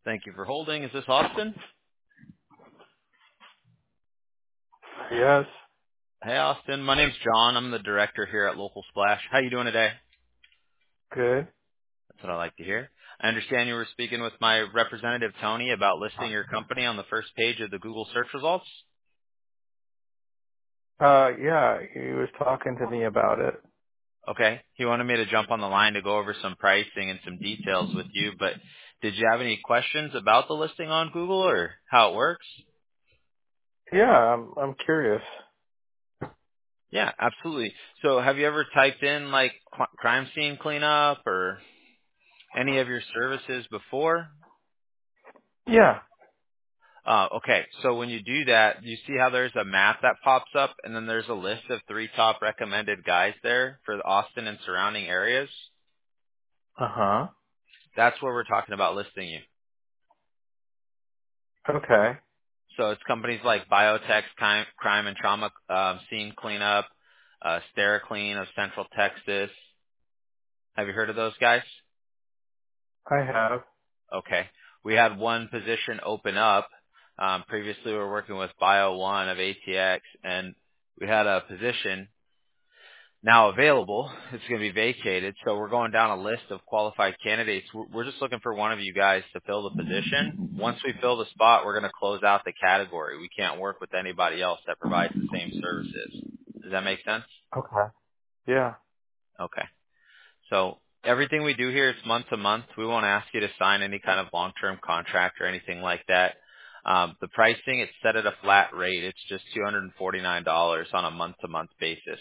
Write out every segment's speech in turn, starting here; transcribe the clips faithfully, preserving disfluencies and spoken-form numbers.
Thank you for holding. Is this Austin? Yes. Hey, Austin. My name's John. I'm the director here at Local Splash. How you doing today? Good. That's what I like to hear. I understand you were speaking with my representative, Tony, about listing your company on the first page of the Google search results. Uh, yeah, he was talking to me about it. Okay. He wanted me to jump on the line to go over some pricing and some details with you, but did you have any questions about the listing on Google or how it works? Yeah, I'm I'm curious. Yeah, absolutely. So have you ever typed in like cl- crime scene cleanup or any of your services before? Yeah. Uh, okay, so when you do that, you see how there's a map that pops up, and then there's a list of three top recommended guys there for the Austin and surrounding areas. Uh huh. That's where we're talking about listing you. Okay. So it's companies like Biotech Crime, Crime and Trauma um, Scene Cleanup, uh, SteriClean of Central Texas. Have you heard of those guys? I have. Okay. We had one position open up. Um, previously, we were working with Bio One of A T X, and we had a position now available. It's going to be vacated, so we're going down a list of qualified candidates. We're we're just looking for one of you guys to fill the position. Once we fill the spot, we're going to close out the category. We can't work with anybody else that provides the same services. Does that make sense? Okay. Yeah. Okay. So everything we do here is month to month. We won't ask you to sign any kind of long-term contract or anything like that. Um, the pricing, it's set at a flat rate. It's just two hundred forty-nine dollars on a month-to-month basis.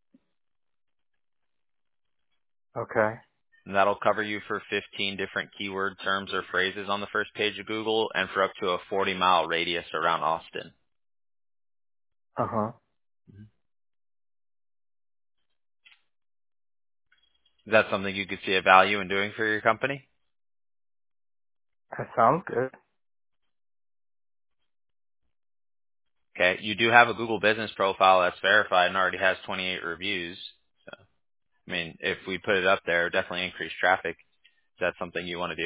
Okay. And that'll cover you for fifteen different keyword terms or phrases on the first page of Google and for up to a forty mile radius around Austin. Uh huh. Mhm. Is that something you could see a value in doing for your company? That sounds good. Okay. You do have a Google business profile that's verified and already has twenty-eight reviews. So, I mean, if we put it up there, it'll definitely increase traffic. Is that something you want to do?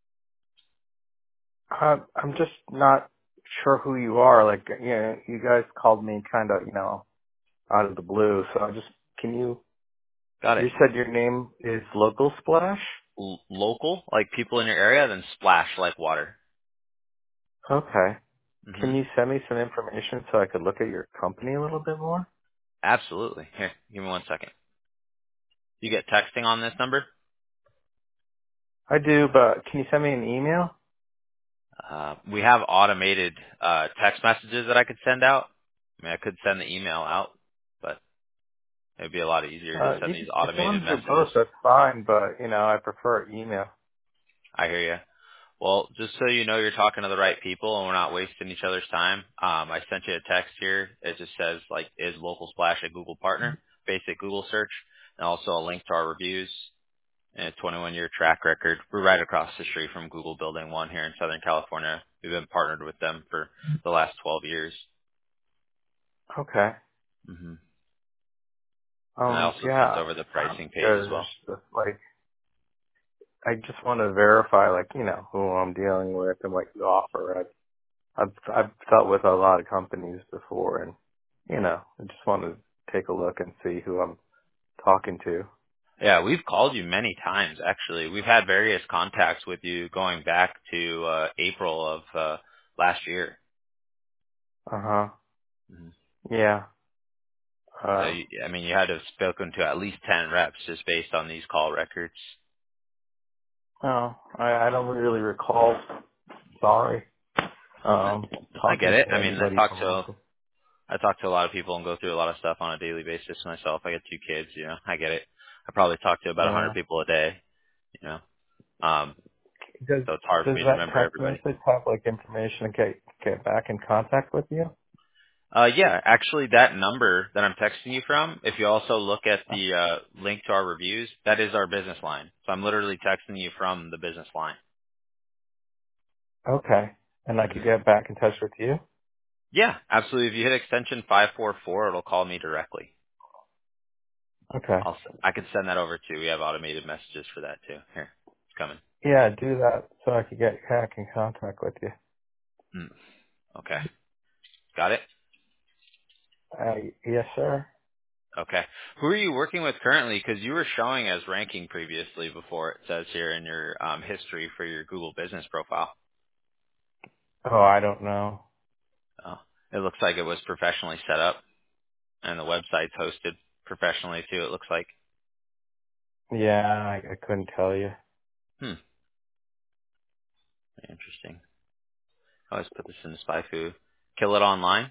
Uh, I'm just not sure who you are. Like, you know, you guys called me kind of, you know, out of the blue. So I just, can you? Got it. You said your name is Local Splash. L- local, like people in your area, then splash like water. Okay. hmm Can you send me some information so I could look at your company a little bit more? Absolutely. Here, give me one second. You get texting on this number? I do, but can you send me an email? Uh, we have automated uh, text messages that I could send out. I mean, I could send the email out, but it would be a lot easier to Uh, send you these can, if you automated want to do messages. both, that's fine, but, you know, I prefer email. I hear you. Well, just so you know, you're talking to the right people, and we're not wasting each other's time. Um, I sent you a text here. It just says like, "Is Local Splash a Google partner?" Basic Google search, and also a link to our reviews and a twenty-one year track record. We're right across the street from Google Building One here in Southern California. We've been partnered with them for the last twelve years. Okay. hmm And I Um, also sent yeah, over the sounds pricing page as good. It's well. just like, I just want to verify, like, you know, who I'm dealing with and what you offer. I've, I've, I've dealt with a lot of companies before and, you know, I just want to take a look and see who I'm talking to. Yeah, we've called you many times actually. We've had various contacts with you going back to uh, April of uh, last year. Uh huh. hmm Yeah. So Uh, you, I mean, you had to have spoken to at least ten reps just based on these call records. oh, I, I don't really recall. Sorry. I Um, I get talking it. to I mean, I anybody talk from to local. I talk to a lot of people and go through a lot of stuff on a daily basis myself. I got two kids, you know. I get it. I probably talk to about a Yeah. hundred people a day, you know. Um, Does so it's hard for does me to that remember text everybody. message have like information to get get back in contact with you? Uh, yeah, actually that number that I'm texting you from, if you also look at the uh, link to our reviews, that is our business line. So I'm literally texting you from the business line. Okay. And I could hmm get back in touch with you? Yeah, absolutely. If you hit extension five four four, it'll call me directly. Okay. I'll, I can send that over too. We have automated messages for that too. Here, it's coming. Yeah, do that so I could get back in contact with you. Mm, okay. Got it? Uh, yes, sir. Okay. Who are you working with currently? Because you were showing as ranking previously before it says here in your um, history for your Google business profile. Oh, I don't know. Oh, it looks like it was professionally set up and the website's hosted professionally too, it looks like. Yeah, I, I couldn't tell you. Hmm. Interesting. I always put this in the SpyFu. Kill it online?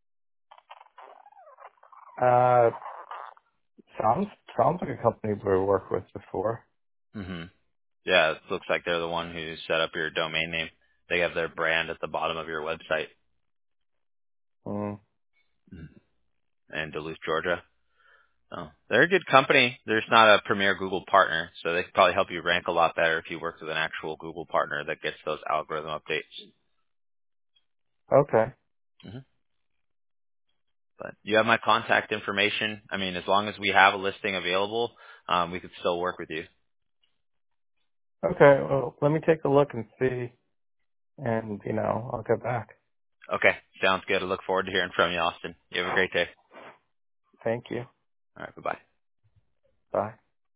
Uh, sounds sounds like a company we worked with before. Mm-hmm. Yeah, it looks like they're the one who set up your domain name. They have their brand at the bottom of your website. Mm. Mhm. In Duluth, Georgia. Oh, they're a good company. They're just not a premier Google partner, so they could probably help you rank a lot better if you worked with an actual Google partner that gets those algorithm updates. Okay. hmm But you have my contact information. I mean, as long as we have a listing available, um, we could still work with you. Okay. Well, let me take a look and see, and you know, I'll get back. Okay, sounds good. I look forward to hearing from you, Austin. You have a great day. Thank you. All right, bye-bye. Bye.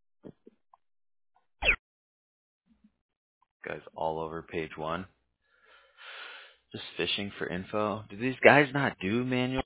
Guys all over page one. Just fishing for info. Do these guys not do manual?